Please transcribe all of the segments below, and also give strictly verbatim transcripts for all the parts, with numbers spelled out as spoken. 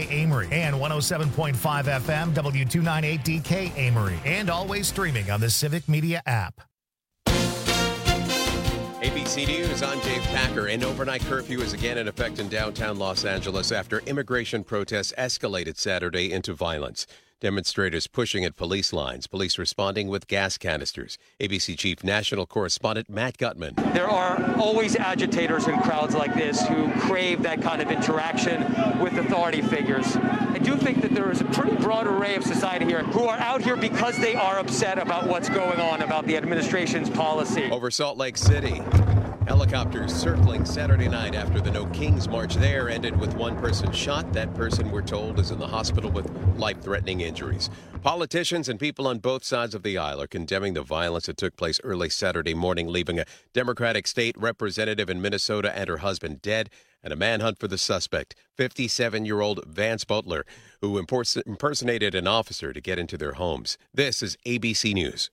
Amory, and one oh seven point five F M, W two ninety-eight D K Amory, and always streaming on the Civic Media app. A B C News, I'm Dave Packer. An overnight curfew is again in effect in downtown Los Angeles after immigration protests escalated Saturday into violence. Demonstrators pushing at police lines, police responding with gas canisters. A B C Chief National Correspondent Matt Gutman. There are always agitators in crowds like this who crave that kind of interaction with authority figures. I do think that there is a pretty broad array of society here who are out here because they are upset about what's going on, about the administration's policy. Over Salt Lake City, helicopters circling Saturday night after the No Kings march there ended with one person shot. That person, we're told, is in the hospital with life-threatening injuries. Politicians and people on both sides of the aisle are condemning the violence that took place early Saturday morning, leaving a Democratic state representative in Minnesota and her husband dead, and a manhunt for the suspect, fifty-seven-year-old Vance Butler, who impersonated an officer to get into their homes. This is A B C News.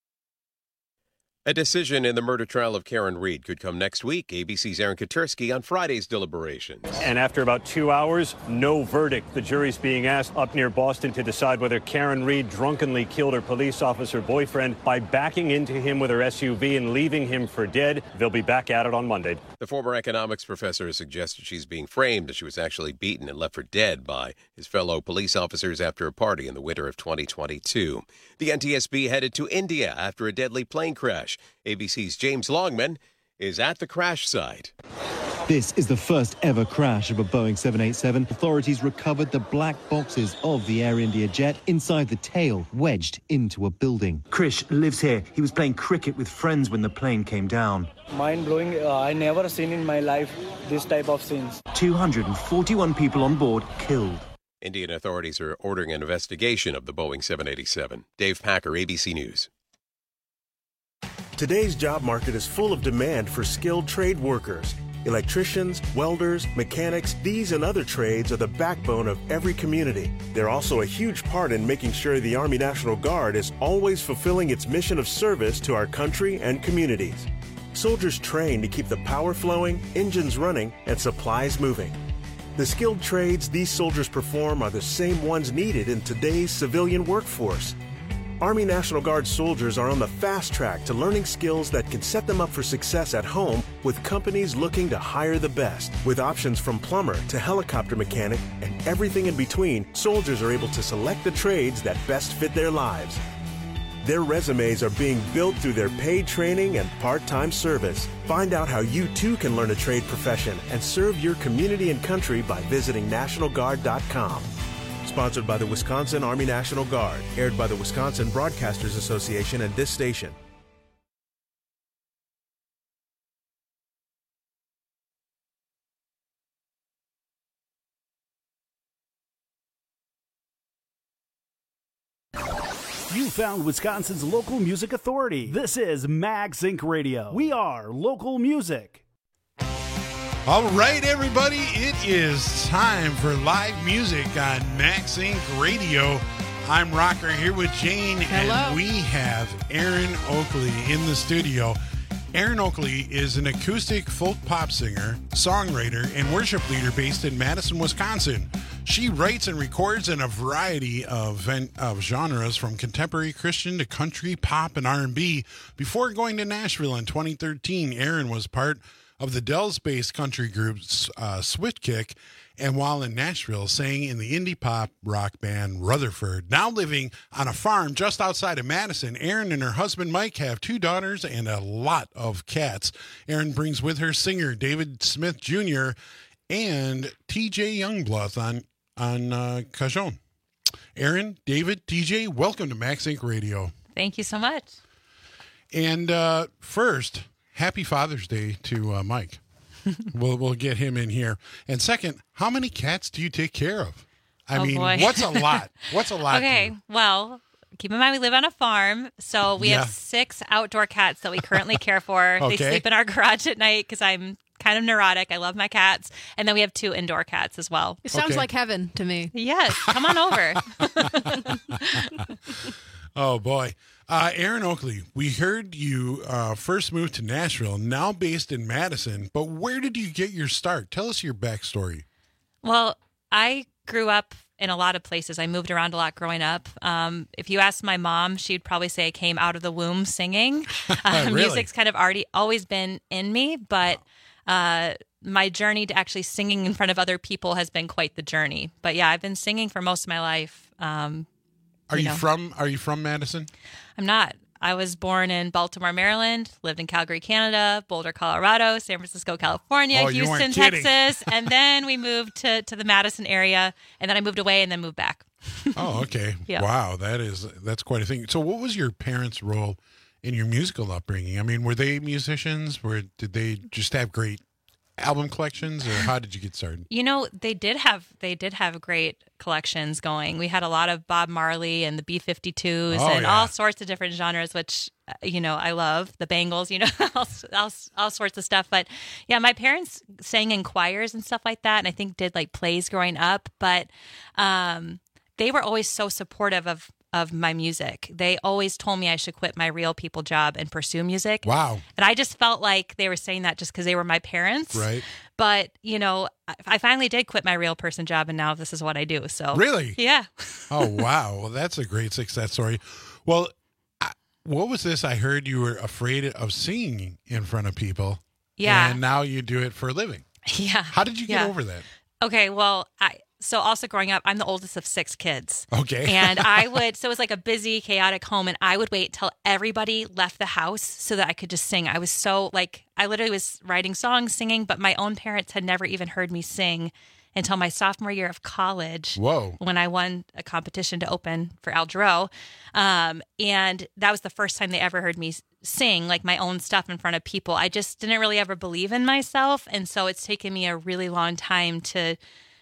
A decision in the murder trial of Karen Read could come next week. A B C's Aaron Katersky on Friday's deliberations. And after about two hours, no verdict. The jury's being asked up near Boston to decide whether Karen Read drunkenly killed her police officer boyfriend by backing into him with her S U V and leaving him for dead. They'll be back at it on Monday. The former economics professor has suggested she's being framed that she was actually beaten and left for dead by his fellow police officers after a party in the winter of twenty twenty-two. The N T S B headed to India after a deadly plane crash. A B C's James Longman is at the crash site. This is the first ever crash of a Boeing seven eighty-seven. Authorities recovered the black boxes of the Air India jet inside the tail, wedged into a building. Krish lives here. He was playing cricket with friends when the plane came down. Mind-blowing. Uh, I never seen in my life this type of scenes. two hundred forty-one people on board killed. Indian authorities are ordering an investigation of the Boeing seven eighty-seven. Dave Packer, A B C News. Today's job market is full of demand for skilled trade workers. Electricians, welders, mechanics, these and other trades are the backbone of every community. They're also a huge part in making sure the Army National Guard is always fulfilling its mission of service to our country and communities. Soldiers train to keep the power flowing, engines running, and supplies moving. The skilled trades these soldiers perform are the same ones needed in today's civilian workforce. Army National Guard soldiers are on the fast track to learning skills that can set them up for success at home with companies looking to hire the best. With options from plumber to helicopter mechanic and everything in between, soldiers are able to select the trades that best fit their lives. Their resumes are being built through their paid training and part-time service. Find out how you too can learn a trade profession and serve your community and country by visiting national guard dot com. Sponsored by the Wisconsin Army National Guard. Aired by the Wisconsin Broadcasters Association and this station. You found Wisconsin's local music authority. This is MagSync Radio. We are local music. All right, everybody, it is time for live music on MagSync Radio. I'm Rocker here with Jane, Hello. And we have Erin Oakley in the studio. Erin Oakley is an acoustic folk pop singer, songwriter, and worship leader based in Madison, Wisconsin. She writes and records in a variety of, of genres, from contemporary Christian to country, pop, and R and B. Before going to Nashville in twenty thirteen, Erin was part of the Dells-based country group uh, Swiftkick, and while in Nashville, sang in the indie pop rock band Rutherford. Now living on a farm just outside of Madison, Erin and her husband Mike have two daughters and a lot of cats. Erin brings with her singer David Smith Junior and T J Youngblood on, on uh, cajon. Erin, David, T J, welcome to MagSync Radio. Thank you so much. And uh, first, happy Father's Day to uh, Mike. we'll we'll get him in here. And second, how many cats do you take care of? I oh, mean, boy. what's a lot? What's a lot? Okay, well, keep in mind we live on a farm, so we Yeah. have six outdoor cats that we currently care for. Okay. They sleep in our garage at night because I'm kind of neurotic. I love my cats. And then we have two indoor cats as well. It sounds Okay. like heaven to me. Yes, come on over. Oh, boy. Uh, Erin Oakley, we heard you uh, first moved to Nashville, now based in Madison, but where did you get your start? Tell us your backstory. Well, I grew up in a lot of places. I moved around a lot growing up. Um, if you ask my mom, she'd probably say I came out of the womb singing. Uh, Really? Music's kind of already always been in me, but uh, my journey to actually singing in front of other people has been quite the journey. But yeah, I've been singing for most of my life. Um, Are you, know. from Are you from Madison? I'm not. I was born in Baltimore, Maryland, lived in Calgary, Canada, Boulder, Colorado, San Francisco, California, Oh, you weren't Houston, kidding. Texas, and then we moved to, to the Madison area, and then I moved away and then moved back. Oh, okay. Yeah. Wow, that is that's quite a thing. So, what was your parents' role in your musical upbringing? I mean, were they musicians? Were did they just have great album collections, or how did you get started? You know, they did have they did have great collections going. We had a lot of Bob Marley and the B fifty-twos Oh, and yeah. all sorts of different genres, which uh, you know I love. The Bangles, you know, all, all, all sorts of stuff. But yeah, my parents sang in choirs and stuff like that, and I think did like plays growing up. But um, they were always so supportive of of my music. They always told me I should quit my real people job and pursue music. Wow. And I just felt like they were saying that just because they were my parents. Right. But, you know, I- I finally did quit my real person job, and now this is what I do. So Really? Yeah. Oh, wow. Well, that's a great success story. Well, I, what was this? I heard you were afraid of singing in front of people. Yeah. And now you do it for a living. Yeah. How did you get Yeah. over that? Okay, well, I so also growing up, I'm the oldest of six kids. Okay. And I would, so it was like a busy, chaotic home, and I would wait till everybody left the house so that I could just sing. I was so like, I literally was writing songs, singing, but my own parents had never even heard me sing until my sophomore year of college. Whoa. When I won a competition to open for Al Jarreau. Um, and that was the first time they ever heard me sing like my own stuff in front of people. I just didn't really ever believe in myself. And so it's taken me a really long time to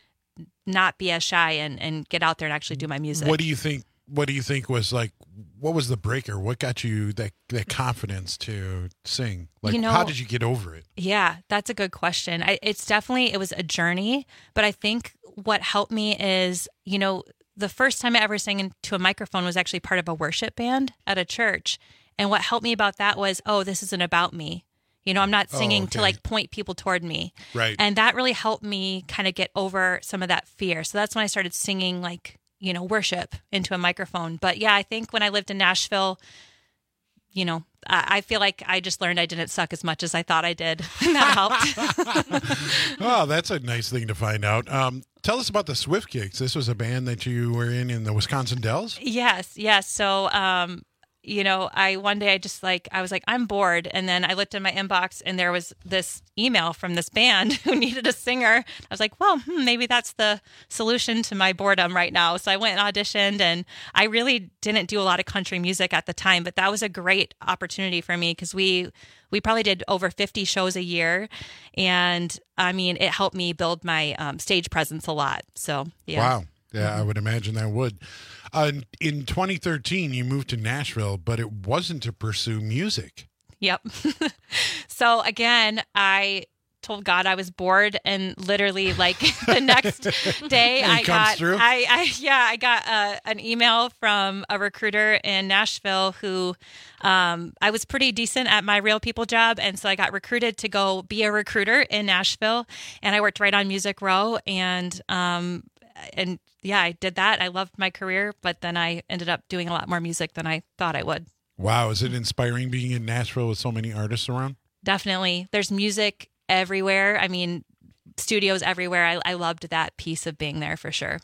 not be as shy and, and get out there and actually do my music. What do you think? What do you think was like? What was the breaker? What got you that that confidence to sing? Like, You know- how did you get over it? Yeah, that's a good question. I, it's definitely, it was a journey, but I think what helped me is, you know, the first time I ever sang into a microphone was actually part of a worship band at a church. And what helped me about that was, oh, this isn't about me. You know, I'm not Oh, singing to okay. like point people toward me. Right. And that really helped me kind of get over some of that fear. So that's when I started singing like, you know, worship into a microphone. But yeah, I think when I lived in Nashville, you know, I, I feel like I just learned I didn't suck as much as I thought I did. And that helped. Oh, that's a nice thing to find out. Um, tell us about the Swift Kicks. This was a band that you were in in the Wisconsin Dells. Yes, yes. So, um, you know, I one day I just like I was like I'm bored, and then I looked in my inbox and there was this email from this band who needed a singer. I was like, well, hmm, maybe that's the solution to my boredom right now. So I went and auditioned, and I really didn't do a lot of country music at the time, but that was a great opportunity for me because we we probably did over fifty shows a year, and I mean, it helped me build my um, stage presence a lot. So yeah. Wow. Yeah, I would imagine that would. Uh, in twenty thirteen, you moved to Nashville, but it wasn't to pursue music. Yep. So again, I told God I was bored, and literally like the next day And it I comes got through? I, I yeah, I got uh, an email from a recruiter in Nashville who um, I was pretty decent at my real people job, and so I got recruited to go be a recruiter in Nashville, and I worked right on Music Row, and um and yeah, I did that. I loved my career, but then I ended up doing a lot more music than I thought I would. Wow, is it inspiring being in Nashville with so many artists around? Definitely. There's music everywhere. I mean, studios everywhere. I, I loved that piece of being there for sure.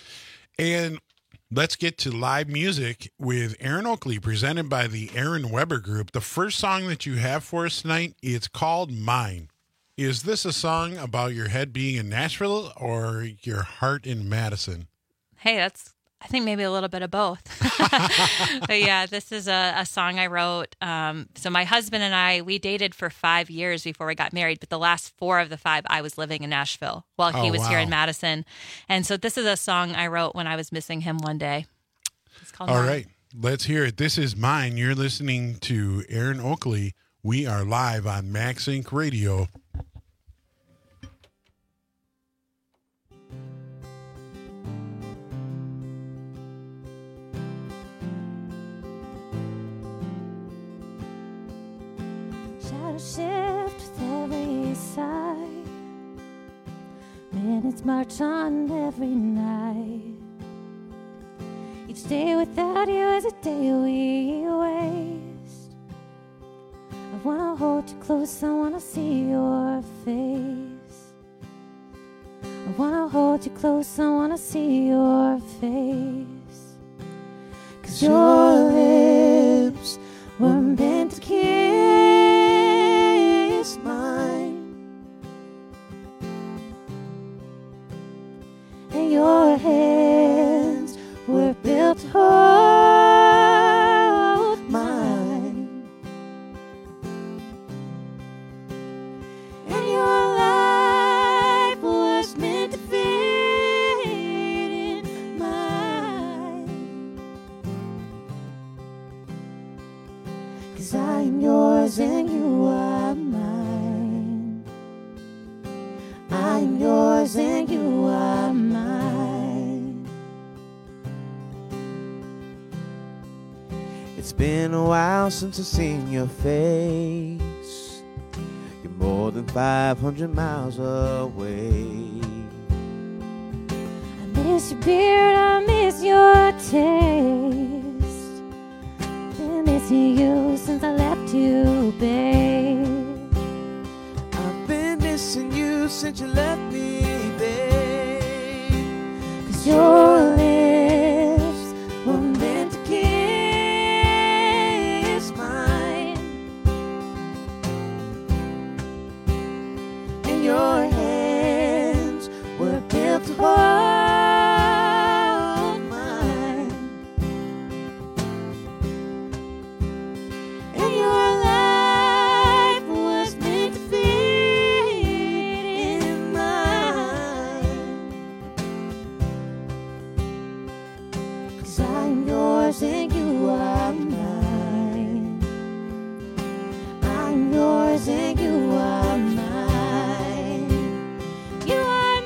And let's get to live music with Aaron Oakley, presented by the Aaron Weber Group. The first song that you have for us tonight, it's called Mine. Is this a song about your head being in Nashville or your heart in Madison? Hey, that's, I think maybe a little bit of both. But yeah, this is a, a song I wrote. Um, so my husband and I, we dated for five years before we got married, but the last four of the five, I was living in Nashville while he Oh, was here wow. in Madison. And so this is a song I wrote when I was missing him one day. It's called All Mine. right, let's hear it. This is Mine. You're listening to Aaron Oakley. We are live on Max Inc Radio. Shadow shift with every sigh. Minutes Let's march on every night. Each day without you is a day we waste. I wanna hold you close, I wanna see your face. I wanna hold you close, I wanna see your face. 'Cause your lips were meant to kiss mine, and your hands were built to hold mine, and your life was meant to fit in mine. 'Cause I'm yours and you are mine. I'm yours and you are mine. It's been a while since I've seen your face. You're more than five hundred miles away. I miss your beard, I miss your taste. Been missing you since I left you, babe. I've been missing you since you left me, babe. 'Cause your lips were meant to kiss mine, and your hands were built to hold mine, and your life was meant to fit in mine. 'Cause I'm yours and you are mine. I'm yours and you are mine. You are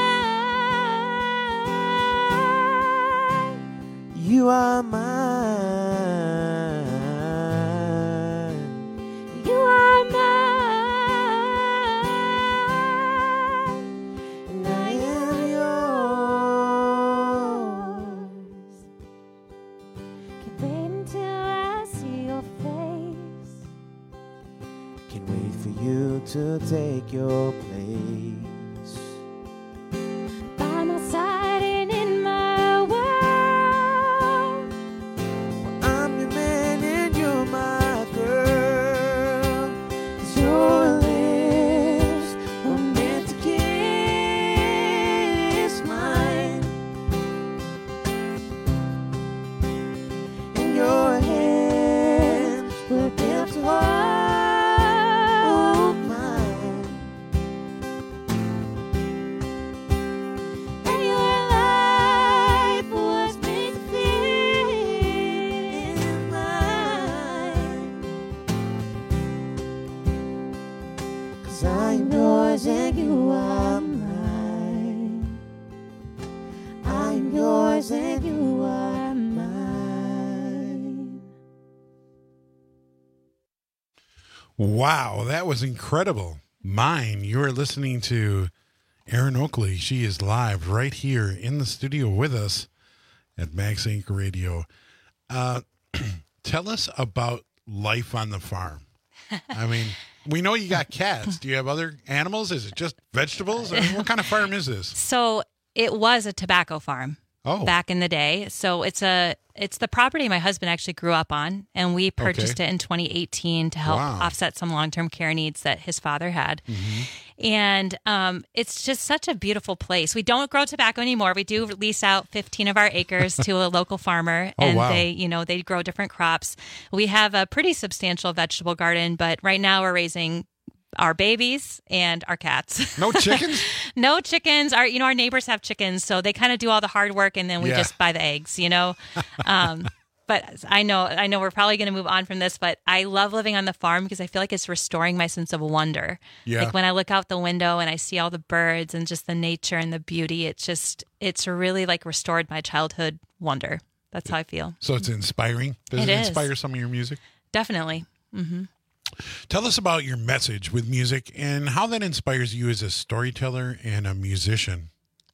mine. You are mine. You are mine. And I am yours. Can't wait until I see your face. Can't wait for you to take your place. By my side and in my world. I'm your man and you're my girl. 'Cause your lips were meant to kiss mine, and your hands were built to hold mine, and your life was meant to fit in mine. 'Cause I'm yours and you are mine. I'm yours and you are mine. Wow, that was incredible. Mine, you're listening to Erin Oakley. She is live right here in the studio with us at Max Inc Radio. Uh, tell us about life on the farm. I mean, we know you got cats. Do you have other animals? Is it just vegetables? I mean, what kind of farm is this? So it was a tobacco farm Oh. back in the day. So it's a it's the property my husband actually grew up on, and we purchased Okay. it in twenty eighteen to help Wow. offset some long-term care needs that his father had. Mm-hmm. And um, it's just such a beautiful place. We don't grow tobacco anymore. We do lease out fifteen of our acres to a local farmer, Oh, and wow. they, you know, they grow different crops. We have a pretty substantial vegetable garden, but right now we're raising our babies and our cats. No chickens? No chickens. Our, you know, our neighbors have chickens, so they kind of do all the hard work, and then we Yeah. just buy the eggs, you know. Um, but I know, I know, we're probably going to move on from this. But I love living on the farm because I feel like it's restoring my sense of wonder. Yeah. Like when I look out the window and I see all the birds and just the nature and the beauty, it's just, it's really like restored my childhood wonder. That's how I feel. So it's inspiring. Does it, It is. inspire some of your music? Definitely. Mm-hmm. Tell us about your message with music and how that inspires you as a storyteller and a musician.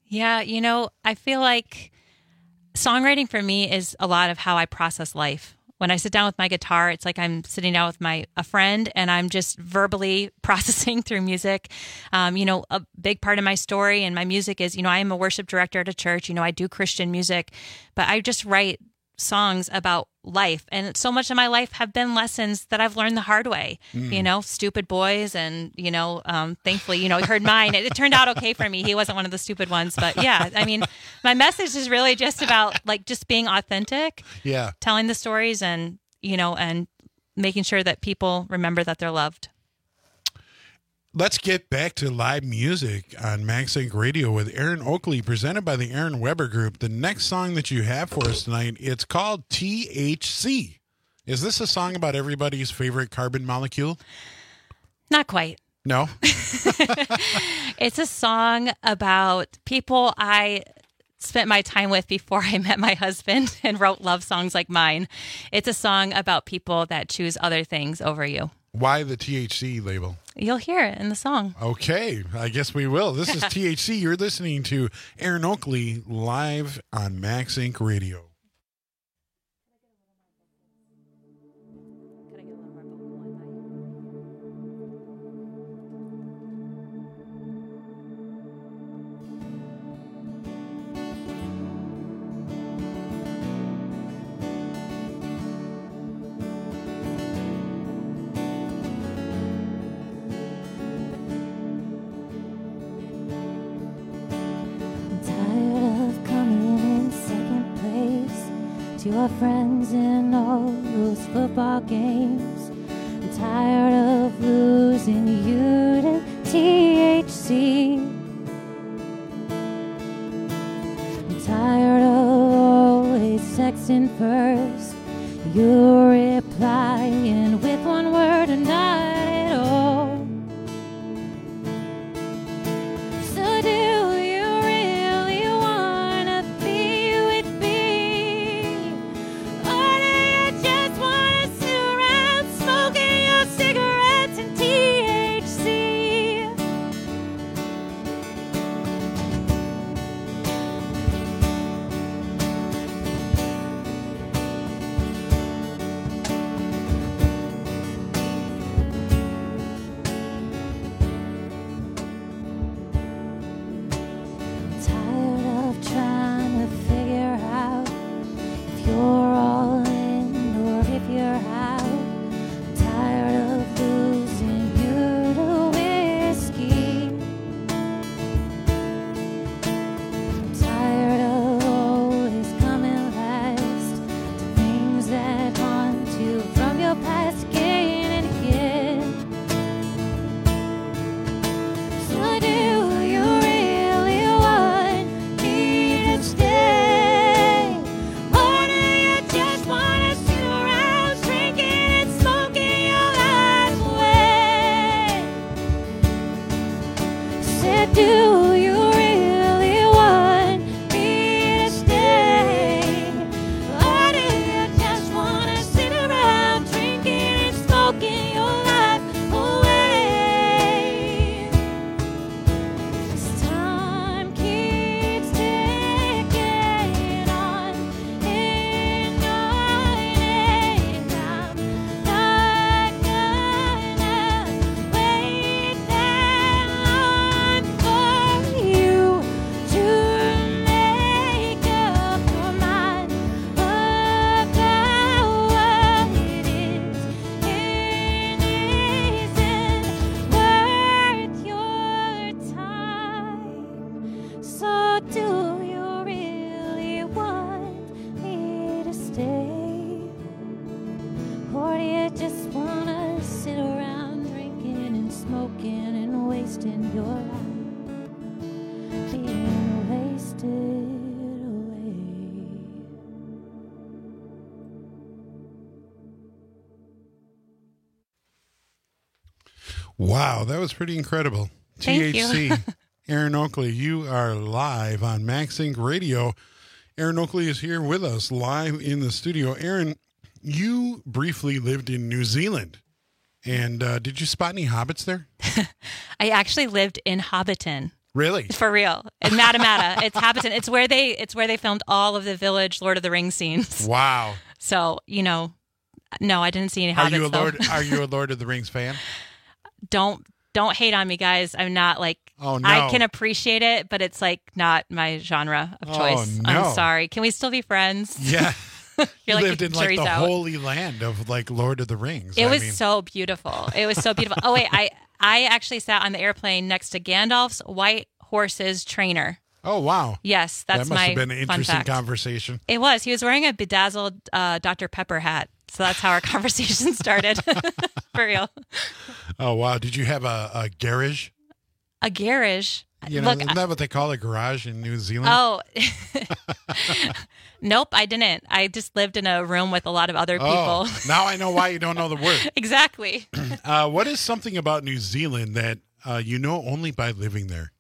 Yeah, you know, I feel like songwriting for me is a lot of how I process life. When I sit down with my guitar, it's like I'm sitting down with my a friend and I'm just verbally processing through music. Um, you know, a big part of my story and my music is, you know, I am a worship director at a church. You know, I do Christian music, but I just write songs about life. And so much of my life have been lessons that I've learned the hard way, mm. you know, stupid boys. And, you know, um, thankfully, you know, he heard mine. It, it turned out okay for me. He wasn't one of the stupid ones. But yeah, I mean, my message is really just about like just being authentic. Yeah. Telling the stories and, you know, and making sure that people remember that they're loved. Let's get back to live music on MaxSync Radio with Aaron Oakley, presented by the Aaron Weber Group. The next song that you have for us tonight, it's called T H C. Is this a song about everybody's favorite carbon molecule? Not quite. No? It's a song about people I spent my time with before I met my husband and wrote love songs like mine. It's a song about people that choose other things over you. Why the T H C label? You'll hear it in the song. Okay, I guess we will. This is T H C. You're listening to Aaron Oakley live on MaxSync Radio. To our friends in all those football games, I'm tired of losing you to T H C. I'm tired of always texting first, you replying with one word or not at all. So do you really wanna be with me? Or do you just wanna sit around smoking your cigarettes and T H C? Tired of trying to figure out if you're all in or if you're out. Tired of losing you to whiskey. Tired of always coming last to things that haunt you from your past again and again. So do you really want me to stay? Or do you just wanna sit around drinking and smoking your life away? Said, do you really want me to stay? Or do you just wanna sit around drinking and smoking your life away? 'Cause time keeps ticking on and on, and I'm not gonna wait that long for you to make up your mind about what it is and isn't worth your time. So do you really want me to stay? Or do you just wanna sit around drinking and smoking and wasting your life, being wasted away? Wow, that was pretty incredible. Thank you. T H C. Aaron Oakley, you are live on MaxSync Radio. Aaron Oakley is here with us live in the studio. Aaron, you briefly lived in New Zealand. And uh, did you spot any hobbits there? I actually lived in Hobbiton. Really? For real. In Matamata. It's Hobbiton. It's where they it's where they filmed all of the Village Lord of the Rings scenes. Wow. So, you know, no, I didn't see any Are hobbits. you a Lord though. are you a Lord of the Rings fan? Don't don't hate on me, guys. I'm not like Oh no. I can appreciate it, but it's like not my genre of choice. Oh, no. I'm sorry. Can we still be friends? Yeah. You're you like lived in like jury's the out. holy land of like Lord of the Rings. It I was mean, so beautiful. It was so beautiful. Oh wait, I I actually sat on the airplane next to Gandalf's white horse's trainer. Oh wow. Yes, that's that must my have been an fun interesting fact. conversation. It was. He was wearing a bedazzled uh, Doctor Pepper hat. So that's how our conversation started. For real. Oh wow. Did you have a, a garage? A garage. You know, Look, isn't that what they call a garage in New Zealand? Oh, nope, I didn't. I just lived in a room with a lot of other people. Oh, now I know why you don't know the word. Exactly. Uh, what is something about New Zealand that uh, you know only by living there?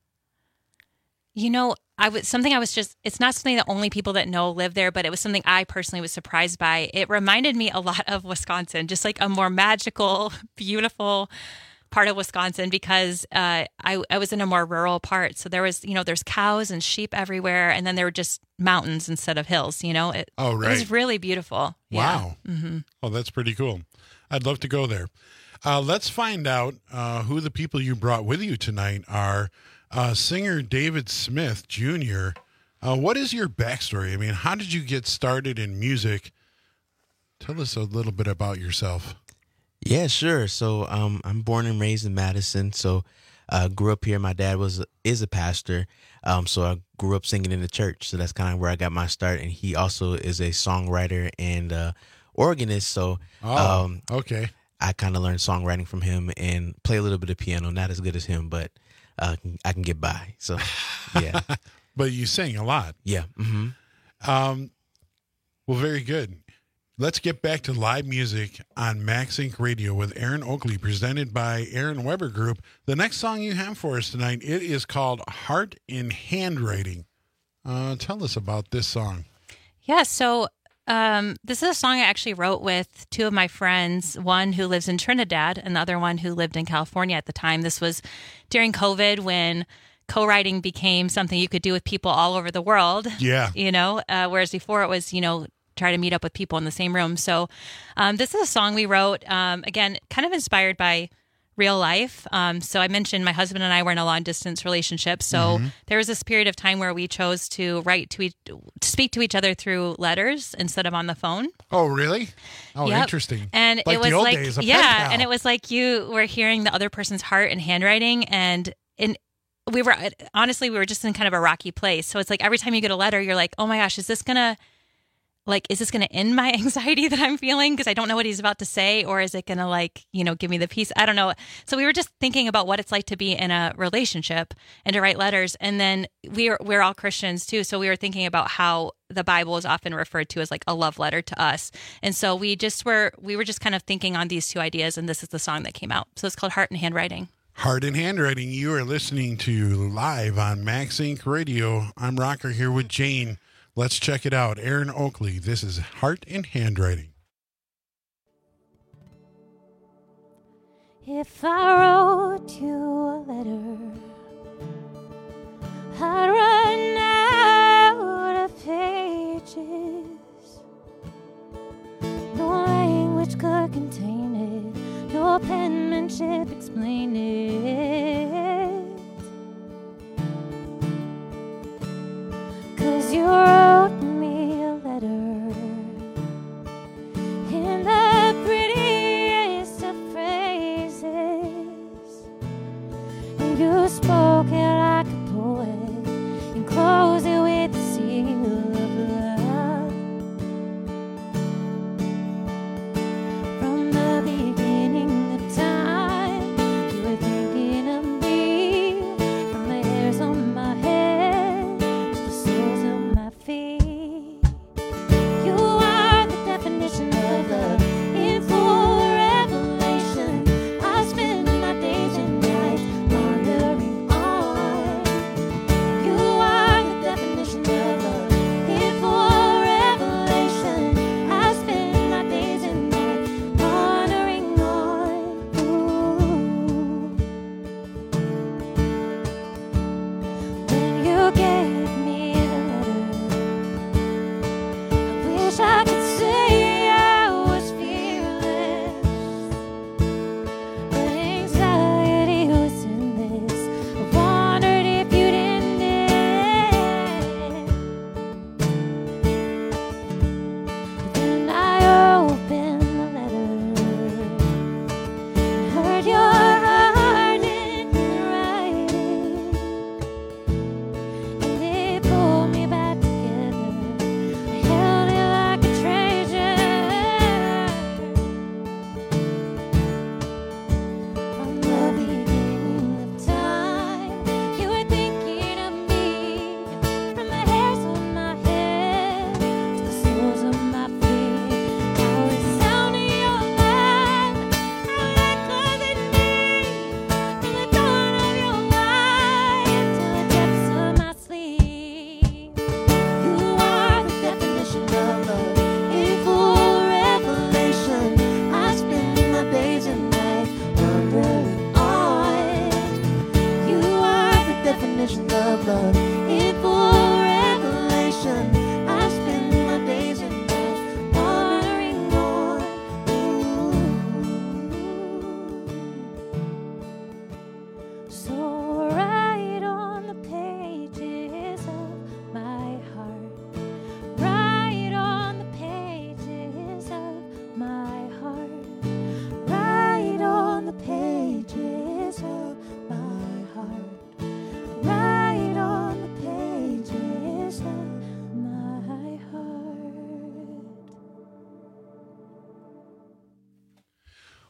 You know, I was something I was just, it's not something that only people that know live there, but it was something I personally was surprised by. It reminded me a lot of Wisconsin, just like a more magical, beautiful part of Wisconsin, because uh, I, I was in a more rural part. So there was, you know, there's cows and sheep everywhere. And then there were just mountains instead of hills, you know. It, Oh, right. It was really beautiful. Wow. Yeah. Mm-hmm. Oh, that's pretty cool. I'd love to go there. Uh, let's find out uh, who the people you brought with you tonight are. Uh, singer David Smith Junior Uh, what is your backstory? I mean, how did you get started in music? Tell us a little bit about yourself. Yeah, sure. So um, I'm born and raised in Madison. So I uh, grew up here. My dad was is a pastor. Um, so I grew up singing in the church. So that's kind of where I got my start. And he also is a songwriter and uh, organist. So Oh, um, okay. I kind of learned songwriting from him and play a little bit of piano. Not as good as him, but uh, I can get by. So, yeah. But you sing a lot. Yeah. Mm-hmm. Um, well, very good. Let's get back to live music on Max Inc Radio with Aaron Oakley, presented by Aaron Weber Group. The next song you have for us tonight, it is called Heart in Handwriting. Uh, tell us about this song. Yeah, so um, this is a song I actually wrote with two of my friends, one who lives in Trinidad and the other one who lived in California at the time. This was during COVID when co-writing became something you could do with people all over the world. Yeah. You know, uh, whereas before it was, you know, try to meet up with people in the same room. So um, this is a song we wrote, um, again, kind of inspired by real life. Um, so I mentioned my husband and I were in a long distance relationship. So Mm-hmm. there was this period of time where we chose to write to each, to speak to each other through letters instead of on the phone. Oh, really? Oh, Yep. interesting. And like it was the old like, days of pen yeah, pal. and it was like you were hearing the other person's heart and handwriting, and in we were honestly we were just in kind of a rocky place. So it's like every time you get a letter, you're like, oh my gosh, is this gonna like is this gonna end my anxiety that I'm feeling because I don't know what he's about to say, or is it gonna like you know give me the peace? I don't know. So we were just thinking about what it's like to be in a relationship and to write letters, and then we're we're all Christians too, so we were thinking about how the Bible is often referred to as like a love letter to us. And so we just were, we were just kind of thinking on these two ideas, and this is the song that came out. So it's called Heart and Handwriting. Heart in Handwriting. You are listening to live on Max Inc Radio. I'm Rocker here with Jane. Let's check it out. Aaron Oakley. This is Heart in Handwriting. If I wrote you a letter, I'd run out of pages. No language could contain it, no penmanship explain it. 'Cause you wrote me a letter in the prettiest of phrases. You spoke it like a poet and closed it with the seal of love. From the beginning of time, you were thinking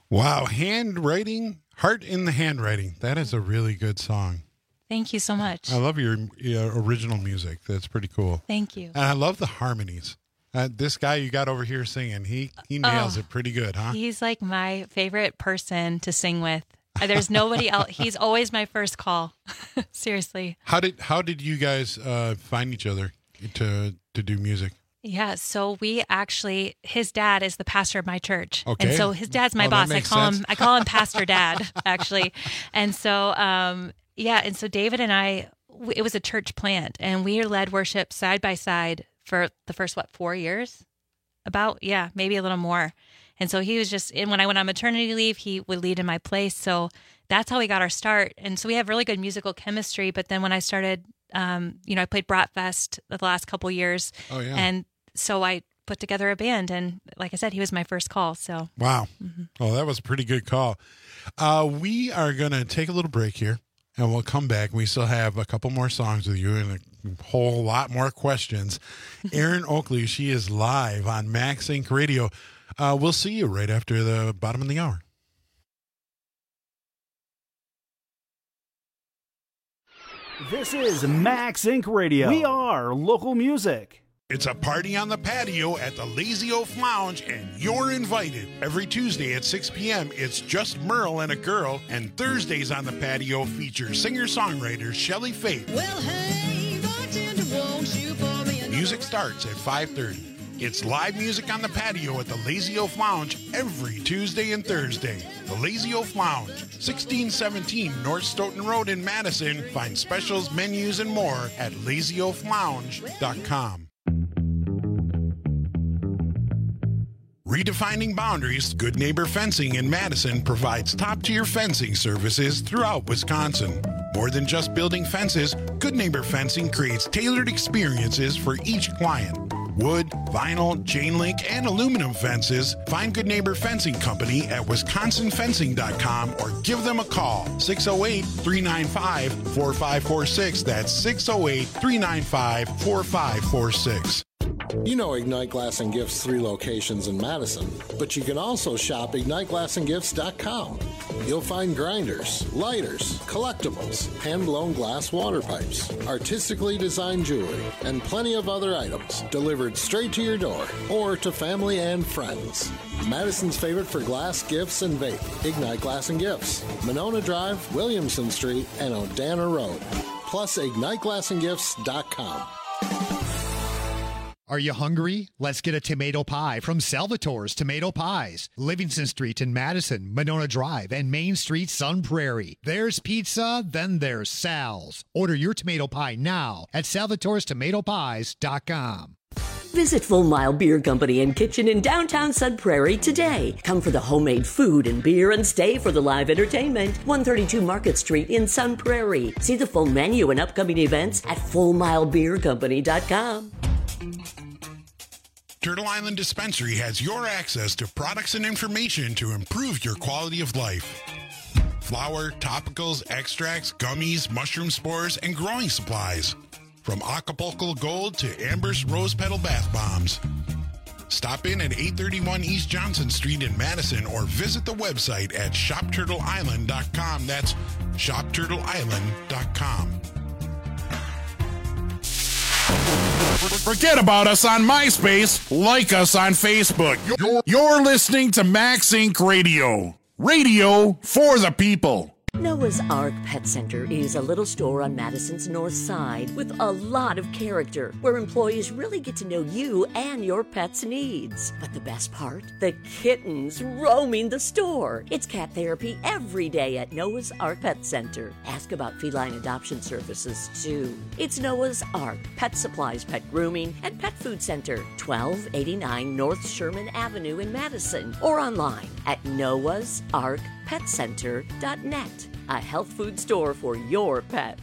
Wow, handwriting, heart in the handwriting. That is a really good song. Thank you so much. I love your uh, original music. That's pretty cool. Thank you. And I love the harmonies. Uh, this guy you got over here singing, he he nails Oh, it pretty good, huh? He's like my favorite person to sing with. Uh, There's nobody else. He's always my first call. Seriously. How did how did you guys uh, find each other to to do music? Yeah, so we actually, his dad is the pastor of my church, Okay. and so his dad's my Oh, that boss. I makes call sense. him, I call him Pastor Dad, actually, and so um, yeah, and so David and I, w- it was a church plant, and we led worship side by side for the first what four years, about yeah, maybe a little more, and so he was just, and when I went on maternity leave, he would lead in my place, so that's how we got our start, and so we have really good musical chemistry. But then when I started. Um, you know, I played Bratfest the last couple years. Oh, yeah. And so I put together a band, and like I said, he was my first call. So Wow. Mhm. Well, that was a pretty good call. Uh, we are going to take a little break here, and we'll come back. We still have a couple more songs with you and a whole lot more questions. Erin Oakley, she is live on Max Inc Radio. Uh, we'll see you right after the bottom of the hour. This is Max Incorporated. Radio. We are local music. It's a party on the patio at the Lazy Oaf Lounge, and you're invited. Every Tuesday at six p.m., it's just Merle and a girl, and Thursdays on the patio feature singer-songwriter Shelley Faith. Well, hey, bartender, won't you pour me a Music starts at five thirty. It's live music on the patio at the Lazy Oaf Lounge every Tuesday and Thursday. The Lazy Oaf Lounge, sixteen seventeen North Stoughton Road in Madison. Find specials, menus, and more at lazy oaf lounge dot com. Redefining boundaries, Good Neighbor Fencing in Madison provides top-tier fencing services throughout Wisconsin. More than just building fences, Good Neighbor Fencing creates tailored experiences for each client. Wood, vinyl, chain link, and aluminum fences. Find Good Neighbor Fencing Company at wisconsin fencing dot com or give them a call. six oh eight, three nine five, four five four six. That's six oh eight, three nine five, four five four six. You know Ignite Glass and Gifts' three locations in Madison, but you can also shop ignite glass and gifts dot com. You'll find grinders, lighters, collectibles, hand-blown glass water pipes, artistically designed jewelry, and plenty of other items delivered straight to your door or to family and friends. Madison's favorite for glass, gifts, and vape, Ignite Glass and Gifts, Monona Drive, Williamson Street, and Odana Road. Plus ignite glass and gifts dot com. Are you hungry? Let's get a tomato pie from Salvatore's Tomato Pies. Livingston Street in Madison, Monona Drive, and Main Street, Sun Prairie. There's pizza, then there's Sal's. Order your tomato pie now at salvatores tomato pies dot com. Visit Full Mile Beer Company and Kitchen in downtown Sun Prairie today. Come for the homemade food and beer and stay for the live entertainment. one thirty-two Market Street in Sun Prairie. See the full menu and upcoming events at full mile beer company dot com. Turtle Island Dispensary has your access to products and information to improve your quality of life. Flour, topicals, extracts, gummies, mushroom spores, and growing supplies. From Acapulco Gold to Amber's Rose Petal Bath Bombs. Stop in at eight thirty-one East Johnson Street in Madison or visit the website at shop turtle island dot com. That's shop turtle island dot com. Forget about us on MySpace. Like us on Facebook. You're, you're listening to Max Incorporated. Radio. Radio for the people. Noah's Ark Pet Center is a little store on Madison's north side with a lot of character, where employees really get to know you and your pet's needs. But the best part? The kittens roaming the store. It's cat therapy every day at Noah's Ark Pet Center. Ask about feline adoption services, too. It's Noah's Ark Pet Supplies, Pet Grooming, and Pet Food Center, twelve eighty-nine North Sherman Avenue in Madison, or online at noahs ark pet center dot net. A health food store for your pets.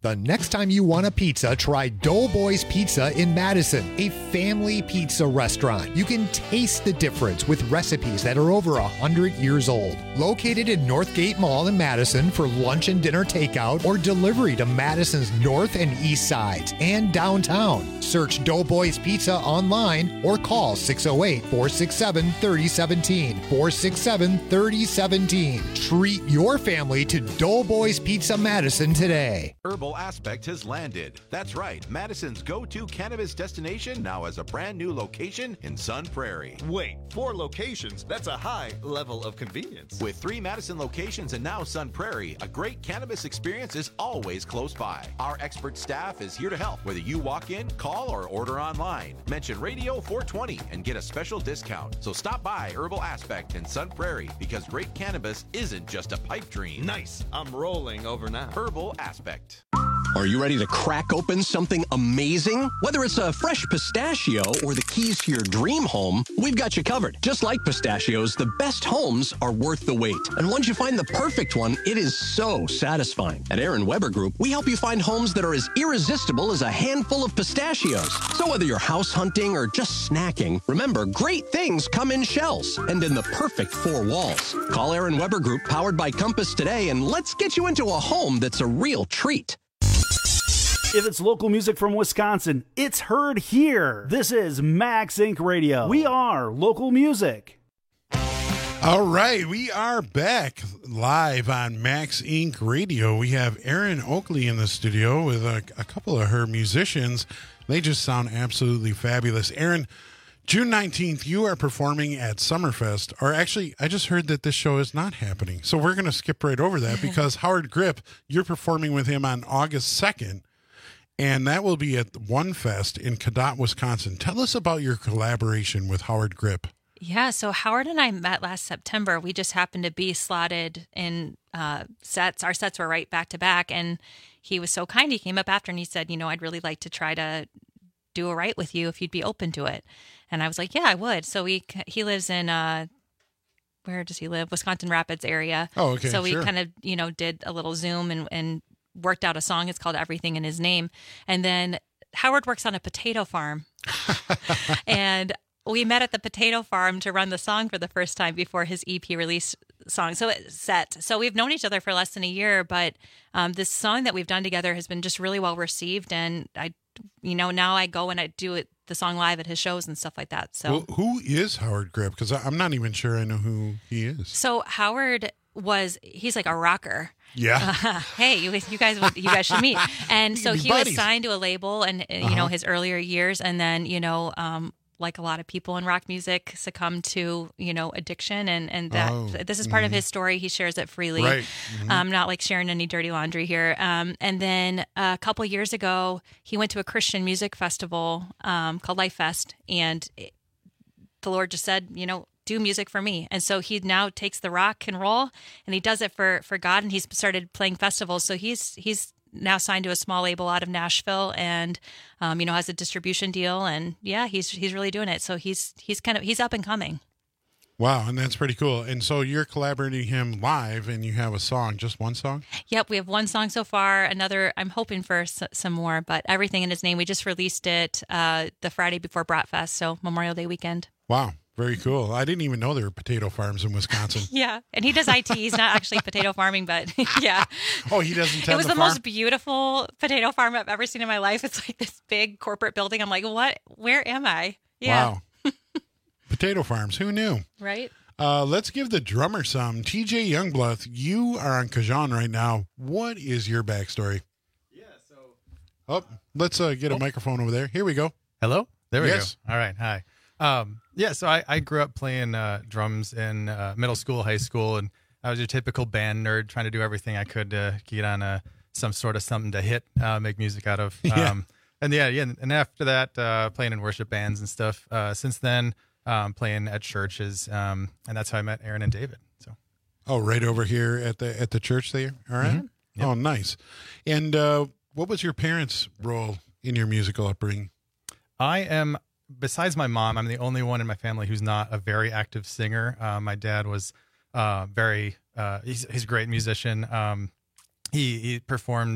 The next time you want a pizza, try Doughboys Pizza in Madison, a family pizza restaurant. You can taste the difference with recipes that are over one hundred years old. Located in Northgate Mall in Madison for lunch and dinner takeout or delivery to Madison's north and east sides and downtown. Search Doughboys Pizza online or call six oh eight, four six seven, three oh one seven, four six seven, three oh one seven. Treat your family to Doughboys Pizza Madison today. Herbal Aspect has landed. That's right, Madison's go-to cannabis destination now has a brand new location in Sun Prairie. Wait, four locations? That's a high level of convenience. With three Madison locations and now Sun Prairie, a great cannabis experience is always close by. Our expert staff is here to help, whether you walk in, call, or order online. Mention Radio four twenty and get a special discount. So stop by Herbal Aspect in Sun Prairie, because great cannabis isn't just a pipe dream. Nice. I'm rolling over now. Herbal Aspect. Are you ready to crack open something amazing? Whether it's a fresh pistachio or the keys to your dream home, we've got you covered. Just like pistachios, the best homes are worth the wait. And once you find the perfect one, it is so satisfying. At Aaron Weber Group, we help you find homes that are as irresistible as a handful of pistachios. So whether you're house hunting or just snacking, remember, great things come in shells and in the perfect four walls. Call Aaron Weber Group, powered by Compass, today, and let's get you into a home that's a real treat. If it's local music from Wisconsin, it's heard here. This is Max Incorporated. Radio. We are local music. All right, we are back live on Max Incorporated. Radio. We have Erin Oakley in the studio with a, a couple of her musicians. They just sound absolutely fabulous. Erin, June nineteenth, you are performing at Summerfest. Or actually, I just heard that this show is not happening. So we're going to skip right over that because Howard Grip, you're performing with him on August second. And that will be at One Fest in Cadott, Wisconsin. Tell us about your collaboration with Howard Grip. Yeah, so Howard and I met last September. We just happened to be slotted in uh, sets. Our sets were right back to back, and he was so kind. He came up after and he said, you know, I'd really like to try to do a write with you if you'd be open to it. And I was like, yeah, I would. So we he lives in, uh, where does he live? Wisconsin Rapids area. Oh, okay, So we sure. kind of, you know, did a little Zoom and, and worked out a song. It's called Everything in His Name. And then Howard works on a potato farm. And we met at the potato farm to run the song for the first time before his E P release song. So it's set. So we've known each other for less than a year, but um, this song that we've done together has been just really well received. And I, you know, now I go and I do it, the song live at his shows and stuff like that. So Well, who is Howard Grip? Because I'm not even sure I know who he is. So Howard was, he's like a rocker. Yeah. Uh, hey, you, you guys, would- you guys should meet. And so be he buddies. was signed to a label, and uh, you Uh-huh. know his earlier years, and then you know, um, like a lot of people in rock music, succumb to you know addiction, and and that Oh, this is part of mhm. his story. He shares it freely. Right. Mhm. Um, not like sharing any dirty laundry here. Um, and then a couple years ago, he went to a Christian music festival um, called Life Fest, and it, the Lord just said, you know, do music for me. And so he now takes the rock and roll and he does it for, for God. And he's started playing festivals. So he's, he's now signed to a small label out of Nashville and, um, you know, has a distribution deal. And yeah, he's, he's really doing it. So he's, he's kind of, he's up and coming. Wow, and that's pretty cool. And so you're collaborating him live, and you have a song, just one song? Yep. We have one song so far, another, I'm hoping for s- some more, but Everything in His Name. We just released it uh, the Friday before Bratfest. So Memorial Day weekend. Wow, very cool. I didn't even know there were potato farms in Wisconsin. Yeah. And he does I T. He's not actually potato farming, but yeah. Oh, he doesn't tend It was the the farm? most beautiful potato farm I've ever seen in my life. It's like this big corporate building. I'm like, what? Where am I? Yeah. Wow. Potato farms, who knew? Right? Uh, let's give the drummer some. T J Youngblood, you are on Cajon right now. What is your backstory? Yeah, so... Oh, let's uh, get a microphone over there. Here we go. Hello? There we Yes. go. All right. Hi. Um, yeah, so I, I grew up playing uh, drums in uh, middle school, high school, and I was your typical band nerd trying to do everything I could to get on a, some sort of something to hit, uh, make music out of. Yeah. Um, and yeah, yeah, and after that, uh, playing in worship bands and stuff. Uh, since then, um, playing at churches, um, and that's how I met Aaron and David. So. Oh, right over here at the at the church there? All right. Mhm. Yep. Oh, nice. And uh, what was your parents' role in your musical upbringing? I am, besides my mom, I'm the only one in my family who's not a very active singer. Uh, my dad was uh, very, uh, he's, he's a great musician. Um, he, he performed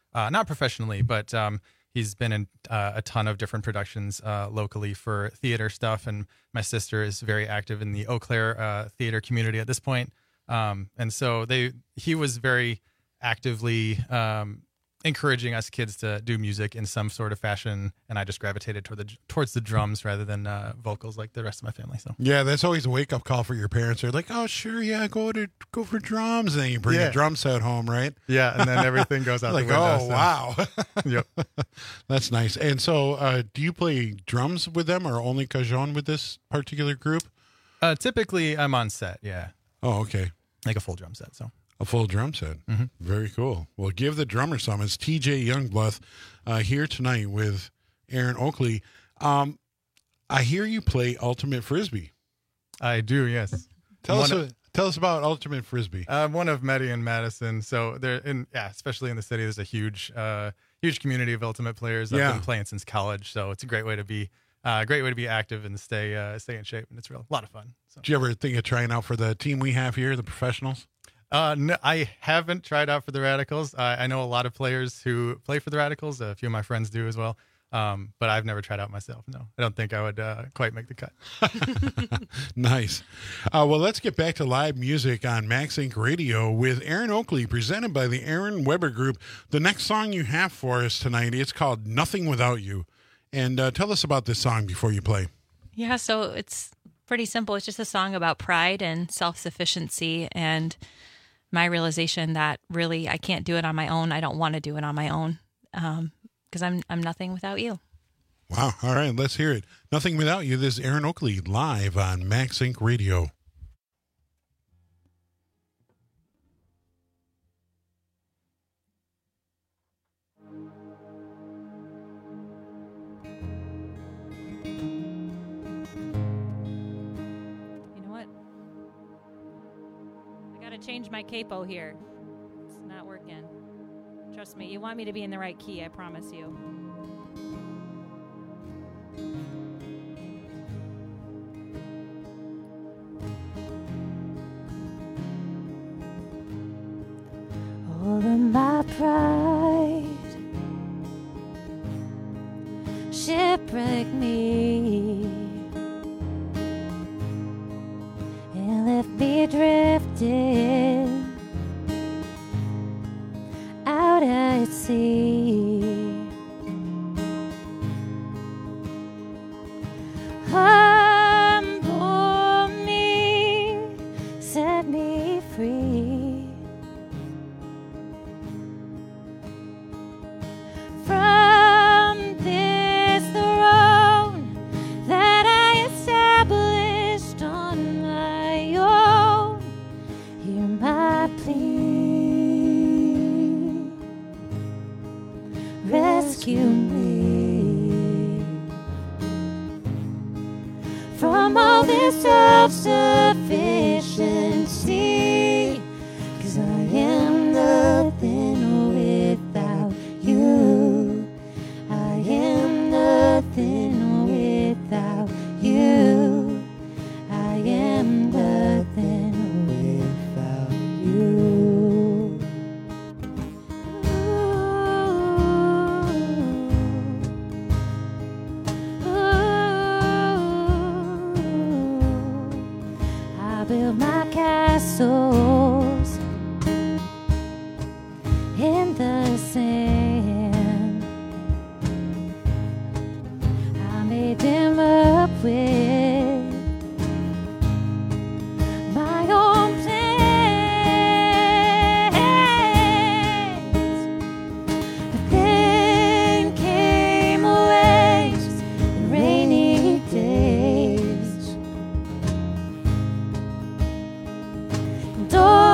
uh, not professionally, but um, he's been in uh, a ton of different productions uh, locally for theater stuff. And my sister is very active in the Eau Claire uh, theater community at this point. Um, and so they, he was very actively um, encouraging us kids to do music in some sort of fashion, and I just gravitated toward the towards the drums rather than uh, vocals like the rest of my family. So yeah, that's always a wake up call for your parents. They're like, "Oh, sure, yeah, go to go for drums," and then you bring Yeah. a drum set home, right? Yeah, and then everything goes out like, the window. oh, so- wow, Yep, that's nice. And so, uh, do you play drums with them, or only cajon with this particular group? Uh, typically, I'm on set. Yeah. Oh, okay. Like a full drum set. So a full drum set. Mm-hmm. Very cool. Well, give the drummer some. It's T J Youngblood uh, here tonight with Aaron Oakley. Um, I hear you play Ultimate Frisbee. I do. Yes. Tell One us. of- A, tell us about Ultimate Frisbee. Uh, one of Meddy and Madison. So there, in yeah, especially in the city, there's a huge, uh, huge community of ultimate players. I've Yeah. been playing since college, so it's a great way to be, uh, great way to be active and stay, uh, stay in shape, and it's real, a lot of fun. So. Did you ever think of trying out for the team we have here, the professionals? Uh, no, I haven't tried out for the Radicals. I, I know a lot of players who play for the Radicals. A few of my friends do as well. Um, but I've never tried out myself. No, I don't think I would uh, quite make the cut. Nice. Uh, well, let's get back to live music on Max Inc Radio with Aaron Oakley, presented by the Aaron Weber Group. The next song you have for us tonight, it's called Nothing Without You. And uh, tell us about this song before you play. Yeah, so it's pretty simple. It's just a song about pride and self-sufficiency and my realization that really I can't do it on my own. I don't want to do it on my own um, because I'm I'm nothing without you. Wow. All right, let's hear it. Nothing Without You. This is Aaron Oakley live on Max Inc Radio. You know what? I got to change my capo here. It's not working. Trust me, you want me to be in the right key, I promise you. All of my pride shipwreck me and left me drifting out at sea. Humble me, set me free from this throne that I established on my own. Hear my plea, rescue me from all this self-sufficiency, 'cause I am nothing without you. I am nothing without you. I am nothing without you. I build my castles in the sand. I made them up with my own plans. But then came waves and rainy days. And all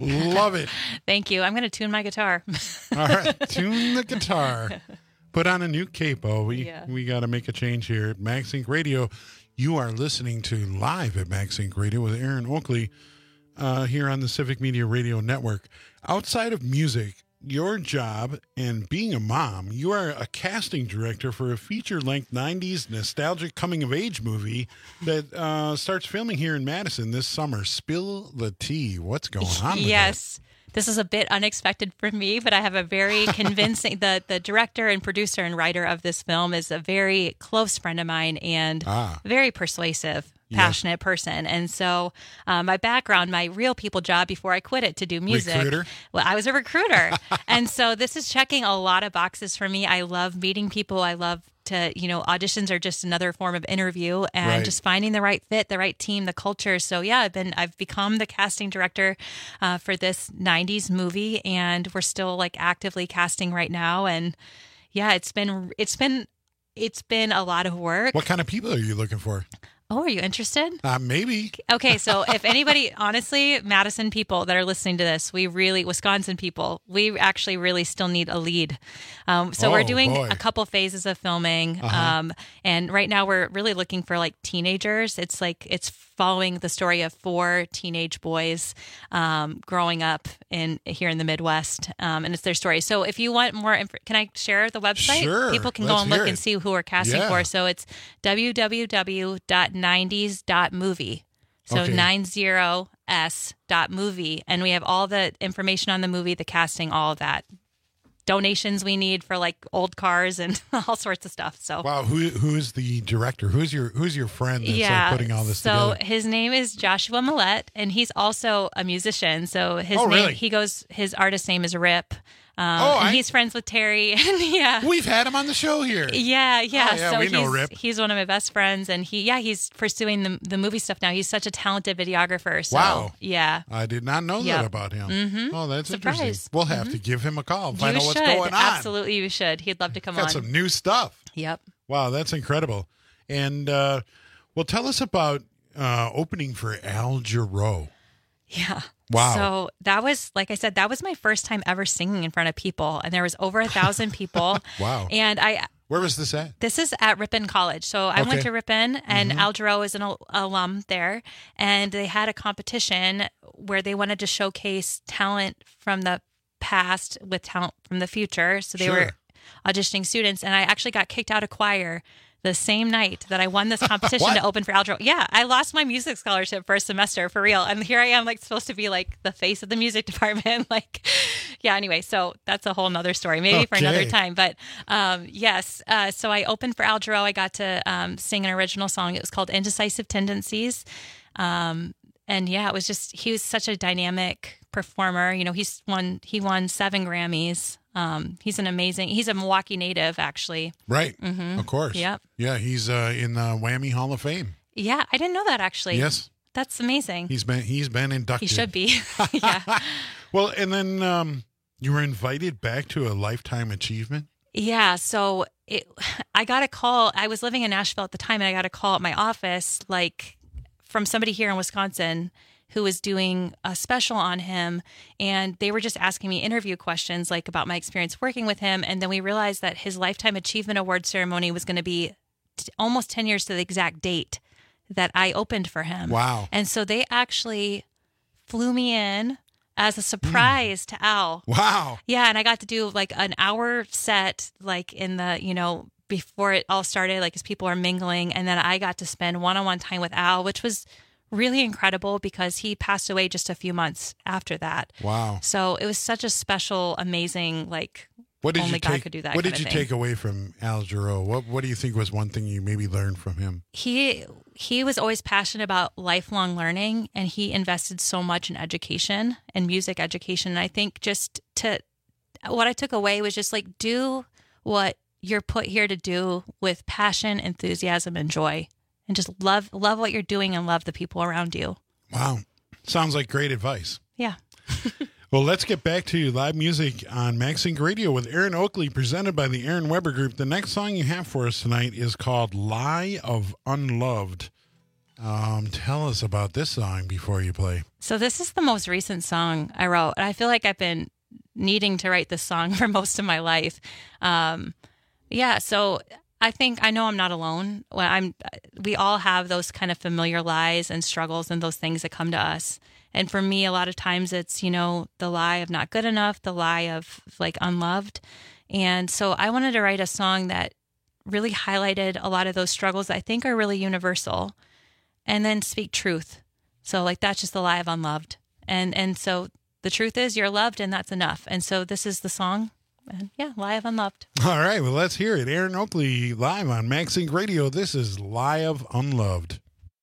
Love it. Thank you. I'm going to tune my guitar. All right, tune the guitar. Put on a new capo. We Yeah. we got to make a change here at Max Inc Radio. You are listening to Live at Max Inc Radio with Aaron Oakley uh, here on the Civic Media Radio Network. Outside of music, your job and being a mom, you are a casting director for a feature-length nineties nostalgic coming-of-age movie that uh, starts filming here in Madison this summer. Spill the tea. What's going on with Yes. This is a bit unexpected for me, but I have a very convincing, the, the director and producer and writer of this film is a very close friend of mine and Ah. very persuasive, Yeah. passionate person. And so uh, my background, my real people job before I quit it to do music. Recruiter? Well, I was a recruiter. And so this is checking a lot of boxes for me. I love meeting people. I love to, you know, auditions are just another form of interview and Right. just finding the right fit, the right team, the culture. So yeah, I've been, I've become the casting director uh, for this nineties movie and we're still like actively casting right now. And yeah, it's been, it's been, it's been a lot of work. What kind of people are you looking for? Oh, are you interested? Uh, maybe. Okay, so if anybody, honestly, Madison people that are listening to this, we really, Wisconsin people, we actually really still need a lead. Um, so Oh, we're doing boy. a couple phases of filming. Uh-huh. Um, and right now we're really looking for like teenagers. It's like, it's following the story of four teenage boys um, growing up in here in the Midwest. Um, and it's their story. So if you want more, inf- can I share the website? Sure, People can let's go and hear look it. and see who we're casting Yeah. for. So it's w w w dot nineties dot movie. So Okay. ninety s dot movie. And we have all the information on the movie, the casting, all of that. Donations we need for like old cars and all sorts of stuff. So Wow, who who's the director? Who's your who's your friend that's yeah, like putting all this so together? his name is Joshua Millette, and he's also a musician. So his Oh, name, really? he goes, his artist name is Rip. Um, Oh, and I- he's friends with Terry. And yeah, We've had him on the show here. yeah, yeah. Oh, yeah, so we he's, know Rip. he's one of my best friends, and he, yeah, he's pursuing the the movie stuff now. He's such a talented videographer. So, Wow. yeah. I did not know that Yep. about him. Mhm. Oh, that's Surprise. interesting. We'll have to give him a call and find You out what's should. going on. Absolutely, you should. He'd love to come Got on. some new stuff. Yep. Wow, that's incredible. And uh, well, tell us about uh, opening for Al Jarreau. Yeah. Wow. So that was, like I said, that was my first time ever singing in front of people. And there was over a thousand people. Wow. And I, Where was this at? this is at Ripon College. So I Okay. went to Ripon and Mhm. Al Jarreau is an al- alum there. And they had a competition where they wanted to showcase talent from the past with talent from the future. So they Sure. were auditioning students. And I actually got kicked out of choir the same night that I won this competition What? to open for Al Jarreau. Yeah, I lost my music scholarship first semester for real. And here I am like supposed to be like the face of the music department. like, yeah, anyway, so that's a whole nother story, maybe for another Okay. time. But um, yes, uh, so I opened for Al Jarreau. I got to um, sing an original song. It was called Indecisive Tendencies. Um, and yeah, it was just, he was such a dynamic performer. You know, he's won, he won seven Grammys. Um, he's an amazing, he's a Milwaukee native actually. Right. Mhm. Of course. Yep. Yeah, he's uh, in the Whammy Hall of Fame. Yeah, I didn't know that actually. Yes. That's amazing. He's been he's been inducted. He should be. yeah. Well, and then um, you were invited back to a lifetime achievement. Yeah. So it, I got a call. I was living in Nashville at the time, and I got a call at my office, like from somebody here in Wisconsin who was doing a special on him. And they were just asking me interview questions, like about my experience working with him. And then we realized that his Lifetime Achievement Award ceremony was going to be t- almost ten years to the exact date that I opened for him. Wow. And so they actually flew me in as a surprise to Al. Wow. Yeah, and I got to do like an hour set, like in the, you know, before it all started, like as people are mingling. And then I got to spend one-on-one time with Al, which was really incredible because he passed away just a few months after that. Wow. So it was such a special, amazing, like What did only you God take? could do that. What kind did you of thing. take away from Al Jarreau? What What do you think was one thing you maybe learned from him? He he was always passionate about lifelong learning, and he invested so much in education and music education. And I think just to what I took away was just like do what you're put here to do with passion, enthusiasm, and joy, and just love love what you're doing and love the people around you. Wow. Sounds like great advice. Yeah. Well, let's get back to live music on Max Inc Radio with Aaron Oakley, presented by the Aaron Weber Group. The next song you have for us tonight is called Lie of Unloved. Um, tell us about this song before you play. So this is the most recent song I wrote. And I feel like I've been needing to write this song for most of my life. Um, yeah, so I think I know I'm not alone. When I'm, we all have those kind of familiar lies and struggles and those things that come to us. And for me, a lot of times it's, you know, the lie of not good enough, the lie of like unloved. And so I wanted to write a song that really highlighted a lot of those struggles that I think are really universal, and then speak truth. So like, that's just the lie of unloved. And, and so the truth is you're loved and that's enough. And so this is the song. And yeah, Lie of Unloved. All right, well, let's hear it. Aaron Oakley live on MaxSync Radio. This is Lie of Unloved.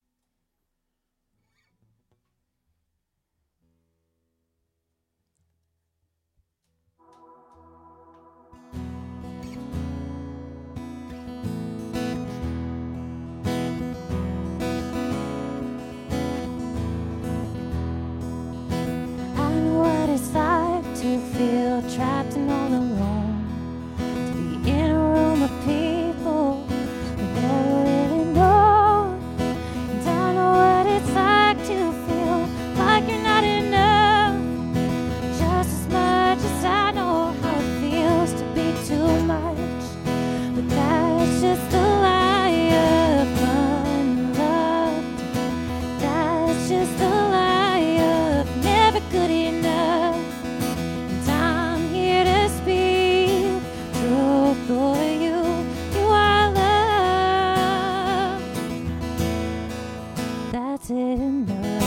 To feel trapped and all alone, to be in a room of people we never really know, and I know what it's like to feel like you're not enough, just as much as I know how it feels to be too much, but that's just a lie of unloved, that's just a lie of never good enough. For you, you are loved. That's enough.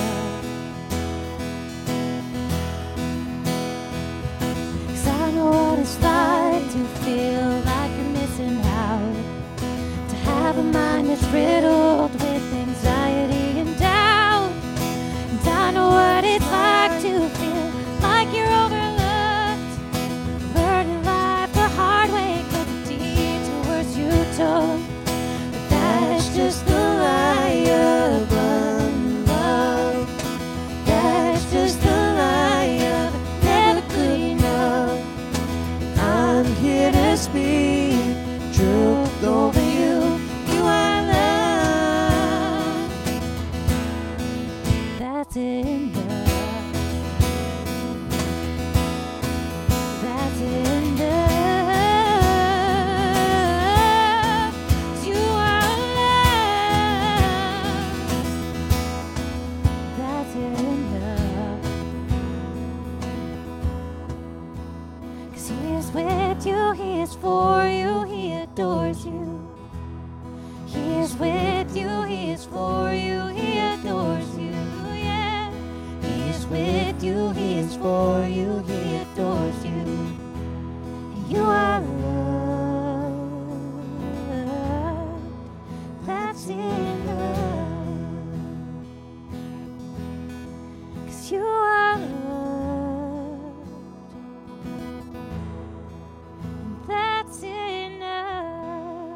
'Cause I know what it's like to feel like you're missing out, to have a mind that's riddled with anxiety and doubt. And I know what it's like to feel like you're overlooked, learning life the hard way. You told, but that's just the lie of unloved. That's just the lie of never good enough. I'm here to speak truth over you. You are loved. That's enough. That's enough. You, he is for you, he adores you. He is with you, he is for you, he adores you, yeah. He is with you, he is for you, he adores you. You are loved, that's enough. 'Cause you are loved. That's enough.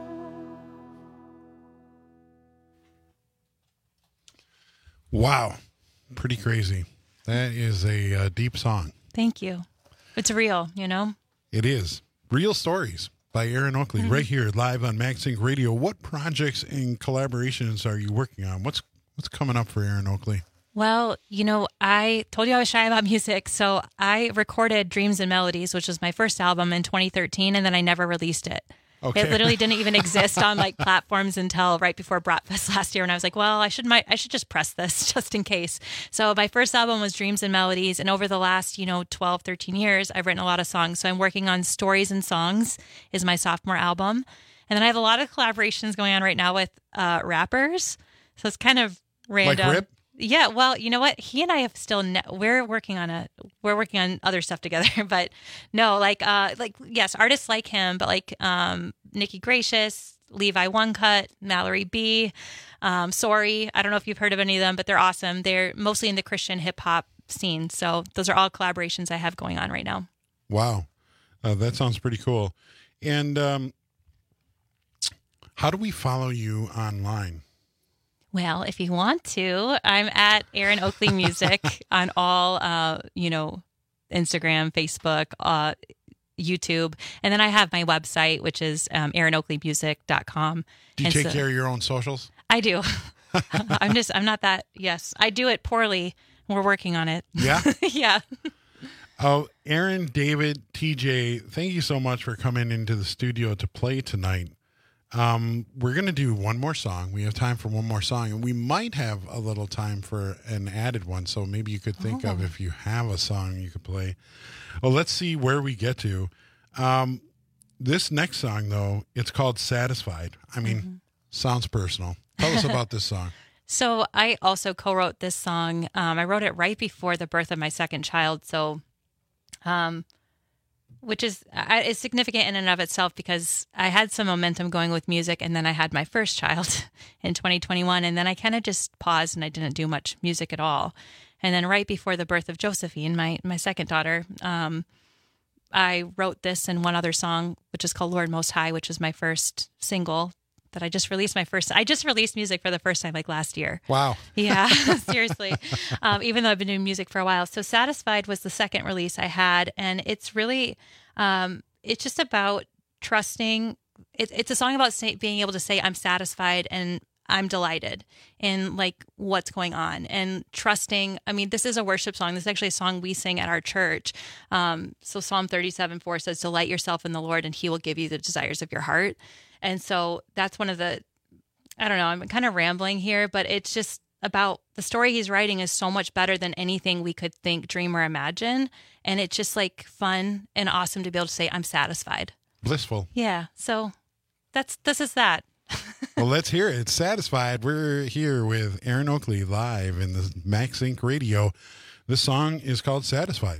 Wow. Pretty crazy. That is a uh, deep song. Thank you. It's real, you know? It is. Real Stories by Aaron Oakley, mm-hmm. right here live on MaxSync Radio. What projects and collaborations are you working on? What's what's coming up for Aaron Oakley? Well, you know, I told you I was shy about music, so I recorded Dreams and Melodies, which was my first album in twenty thirteen, and then I never released it. Okay. It literally didn't even exist on like platforms until right before Bratfest last year, and I was like, well, I should my I should just press this just in case. So my first album was Dreams and Melodies, and over the last, you know, twelve, thirteen years, I've written a lot of songs. So I'm working on Stories and Songs is my sophomore album. And then I have a lot of collaborations going on right now with uh, rappers. So it's kind of random. Like Rip? Yeah, well, you know what? He and I have still ne- we're working on a we're working on other stuff together, but no, like uh like yes, artists like him, but like um Nikki Gracious, Levi One Cut, Mallory B, um Sorry. I don't know if you've heard of any of them, but they're awesome. They're mostly in the Christian hip hop scene. So those are all collaborations I have going on right now. Wow. Uh, that sounds pretty cool. And um how do we follow you online? Well, if you want to, I'm at Aaron Oakley Music on all, uh, you know, Instagram, Facebook, uh, YouTube. And then I have my website, which is um, aaron oakley music dot com. Do you and take so, care of your own socials? I do. I'm just, I'm not that, yes. I do it poorly. We're working on it. Yeah? Yeah. Oh, Aaron, David, T J, thank you so much for coming into the studio to play tonight. Um, we're going to do one more song. We have time for one more song, and we might have a little time for an added one. So maybe you could think oh. of if you have a song you could play. Well, let's see where we get to. Um, this next song, though, it's called Satisfied. I mean, mm-hmm. sounds personal. Tell us about this song. So I also co-wrote this song. Um, I wrote it right before the birth of my second child. So, um, which is, uh, is significant in and of itself because I had some momentum going with music, and then I had my first child in twenty twenty-one. And then I kind of just paused and I didn't do much music at all. And then right before the birth of Josephine, my, my second daughter, um, I wrote this and one other song, which is called Lord Most High, which is my first single that I just released my first, I just released music for the first time like last year. Wow. Yeah, seriously. Um, even though I've been doing music for a while. So Satisfied was the second release I had. And it's really, um, it's just about trusting. It, it's a song about say, being able to say, I'm satisfied and I'm delighted in like what's going on and trusting. I mean, this is a worship song. This is actually a song we sing at our church. Um, so Psalm thirty-seven four says, delight yourself in the Lord and he will give you the desires of your heart. And so that's one of the, I don't know, I'm kind of rambling here, but it's just about the story he's writing is so much better than anything we could think, dream, or imagine. And it's just like fun and awesome to be able to say, I'm satisfied. Blissful. Yeah. So that's, this is that. Well, let's hear it. It's Satisfied. We're here with Aaron Oakley live in the Max Inc Radio. This song is called Satisfied.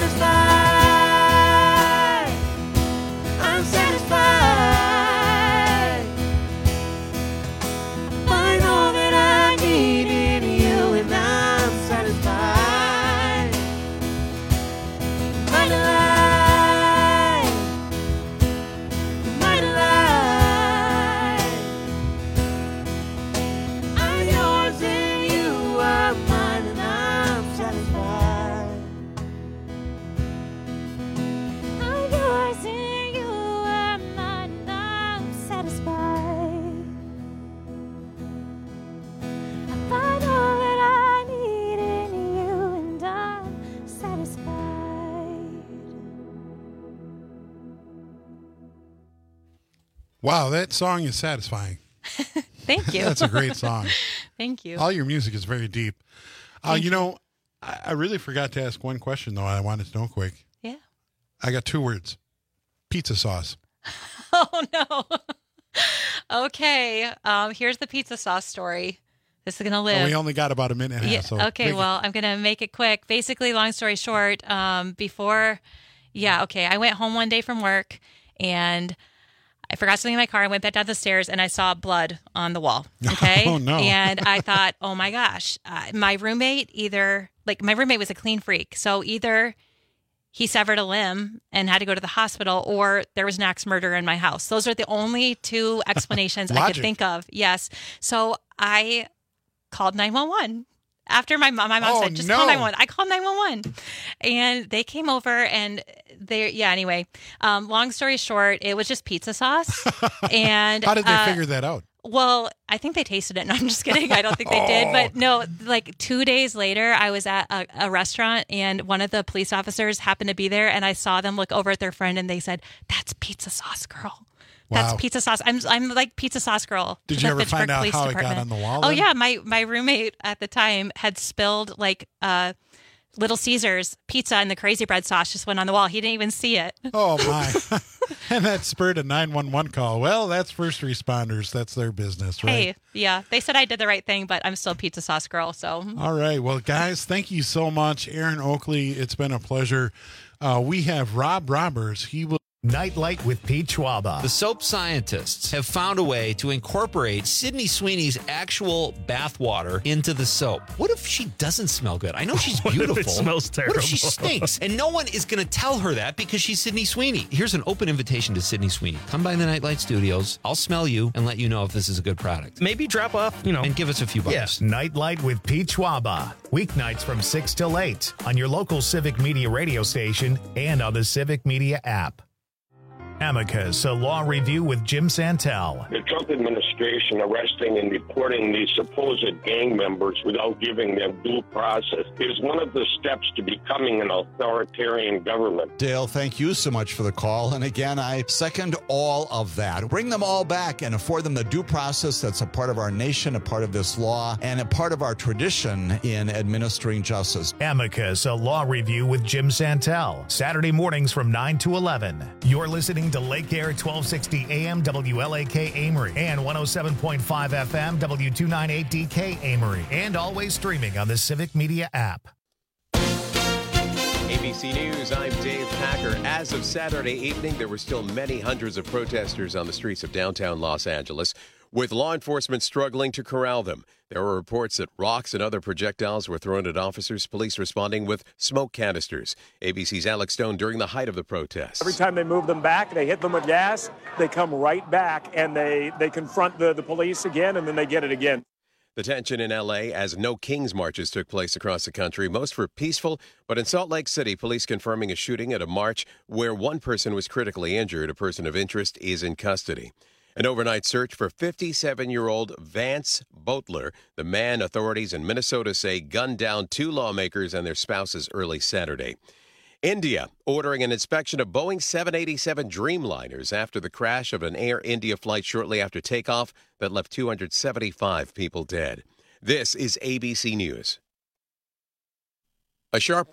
Satisfied. Wow, that song is satisfying. Thank you. That's a great song. Thank you. All your music is very deep. Uh, you, you know, I, I really forgot to ask one question, though. I wanted to know quick. Yeah. I got two words. Pizza sauce. Oh, no. Okay. Um, here's the pizza sauce story. This is going to live. Well, we only got about a minute and a half. Yeah, So okay, well, I'm going to make it quick. Basically, long story short, um, before, yeah, okay, I went home one day from work, and I forgot something in my car. I went back down the stairs, and I saw blood on the wall, okay? Oh, no. And I thought, oh, my gosh, uh, my roommate either, like, my roommate was a clean freak, so either he severed a limb and had to go to the hospital, or there was an axe murder in my house. Those are the only two explanations I could think of. Yes. So I called nine one one. After my mom, my mom oh, said, just no. call nine one one. I called nine one one. And they came over and they, yeah, anyway, um, long story short, it was just pizza sauce. And how did they uh, figure that out? Well, I think they tasted it. No, I'm just kidding. I don't think they did. But no, like two days later, I was at a, a restaurant and one of the police officers happened to be there. And I saw them look over at their friend and they said, that's pizza sauce girl. That's Wow. pizza sauce. I'm I'm like pizza sauce girl. Did to you the ever Fitchburg find out Police how it Department. got on the wall? Oh then? yeah, my my roommate at the time had spilled like uh, Little Caesars pizza and the crazy bread sauce just went on the wall. He didn't even see it. Oh my! And that spurred a nine one one call. Well, that's first responders. That's their business, right? Hey, yeah, they said I did the right thing, but I'm still pizza sauce girl. So All right. Well, guys, thank you so much. Aaron Oakley, it's been a pleasure. Uh, we have Rob Roberts. He will. Nightlight with Pete Schwaba. The soap scientists have found a way to incorporate Sydney Sweeney's actual bath water into the soap. What if she doesn't smell good? I know she's What if it beautiful. smells terrible? What if she stinks? And no one is going to tell her that because she's Sydney Sweeney. Here's an open invitation to Sydney Sweeney. Come by the Nightlight Studios. I'll smell you and let you know if this is a good product. Maybe drop off, you know. And give us a few bucks. Yes. Nightlight with Pete Schwaba. Weeknights from six till eight on your local Civic Media radio station and on the Civic Media app. Amicus, a law review with Jim Santel. The Trump administration arresting and deporting these supposed gang members without giving them due process is one of the steps to becoming an authoritarian government. Dale, thank you so much for the call. And again, I second all of that. Bring them all back and afford them the due process that's a part of our nation, a part of this law, and a part of our tradition in administering justice. Amicus, a law review with Jim Santel. Saturday mornings from nine to eleven. You're listening to Lake Air twelve sixty A M W L A K Amory and one oh seven point five F M W two ninety-eight D K Amory, and always streaming on the Civic Media app. A B C News, I'm Dave Packer. As of Saturday evening, there were still many hundreds of protesters on the streets of downtown Los Angeles, with law enforcement struggling to corral them. There were reports that rocks and other projectiles were thrown at officers, police responding with smoke canisters. A B C's Alex Stone during the height of the protests. Every time they move them back, they hit them with gas, they come right back, and they, they confront the, the police again, and then they get it again. The tension in L A as no Kings marches took place across the country. Most were peaceful, but in Salt Lake City, police confirming a shooting at a march where one person was critically injured. A person of interest is in custody. An overnight search for fifty-seven-year-old Vance Boatler, the man authorities in Minnesota say gunned down two lawmakers and their spouses early Saturday. India ordering an inspection of Boeing seven eighty-seven Dreamliners after the crash of an Air India flight shortly after takeoff that left two hundred seventy-five people dead. This is A B C News. A sharp